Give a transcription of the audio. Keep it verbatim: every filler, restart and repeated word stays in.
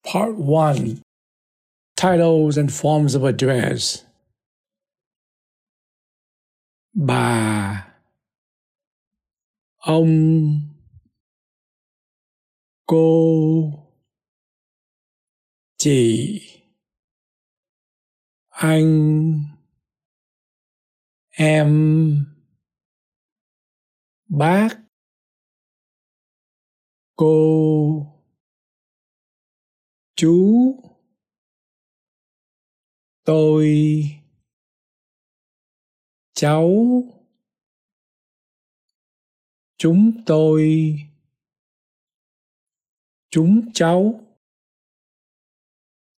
Part one. Titles and forms of address. Bà, ông, cô, chị, anh, em, bác, cô, chú, tôi, cháu, chúng tôi, chúng cháu.